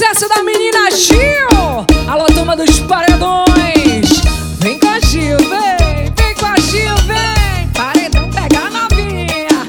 sucesso da menina Gil. Alô, turma dos paredões. Vem com a Gil, vem com a Gil, vem. Paredão pega a novinha.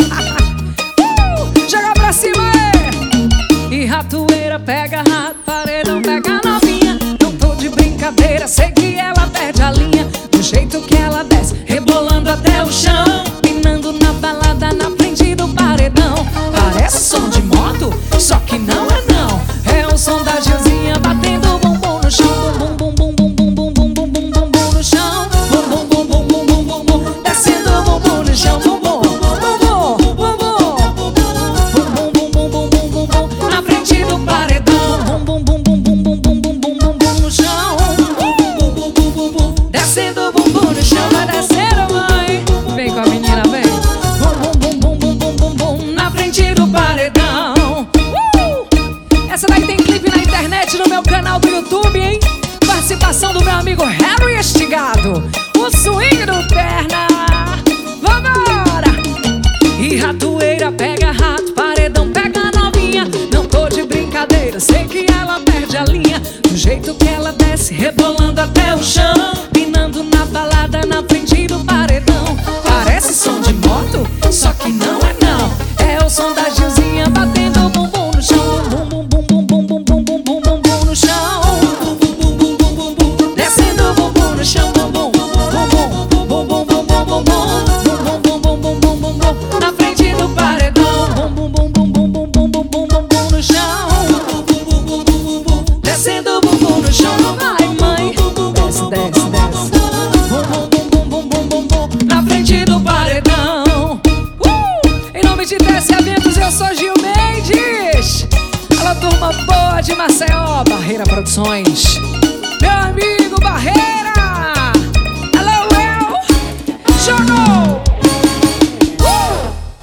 Joga pra cima, e ratoeira pega rato, paredão pega a novinha. Não tô de brincadeira, sei que ela perde a linha. Do jeito que ela desce, rebolando até o chão, pinando na balada na frente do paredão. Parece som de moto, só que não é não. É o som da Gilzinha batendo bumbum no chão. Bum bum bum bum bum bum bum bum bum bum no chão. Bum bum bum bum bum bum bum bum, descendo bumbum no chão. Bum bum bum bum bum bum bum bum bum bum bum na frente do paredão. Bum bum bum bum bum bum bum bum bum bum no chão. Bum bum bum bum bum, descendo bumbum no chão. Vai descendo, mãe. Vem com a menina, vem. Bum bum bum bum bum bum bum na frente do paredão. Essa daí tem clipe na internet no meu canal do YouTube, hein? Participação do meu amigo Harry Estigado, o swing do Perna. Vambora! E ratoeira pega rato, paredão pega a novinha. Não tô de brincadeira, sei que ela perde a linha. Do jeito que ela desce, rebolando até o chão, pinando na balada na frente do paredão. Parece som de moto, só que não é não. É o som da Gilzinha batendo bumbum no chão. Bum bum bum bum bum bum bum bum bum bum no chão. Bum bum bum bum bum bum, descendo bumbum no chão. Bum bum bum bum bum bum bum bum bum bum bum bum bum bum bum na frente do paredão. Bum bum bum bum bum bum bum bum bum bum no chão. Bum bum bum bum, descendo bumbum no chão. Vai, mãe, desce, desce, desce. Bum bum bum bum bum bum bum na frente do paredão. Em nome de Desce Eventos, eu sou Gil Mendes. Alô, turma boa de Maceió, Barreira Produções. Meu amigo